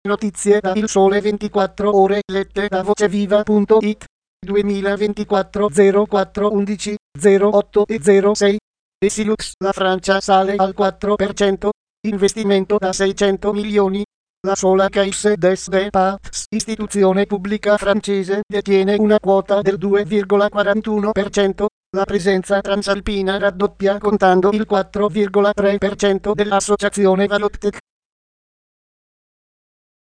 Notizie da Il Sole 24 Ore lette da voceviva.it 2024 04 11 08 e 06. Esilux, la Francia sale al 4%, investimento da 600 milioni. La sola Caisse des Dépôts, istituzione pubblica francese, detiene una quota del 2,41%. La presenza transalpina raddoppia contando il 4,3% dell'associazione Valoptec.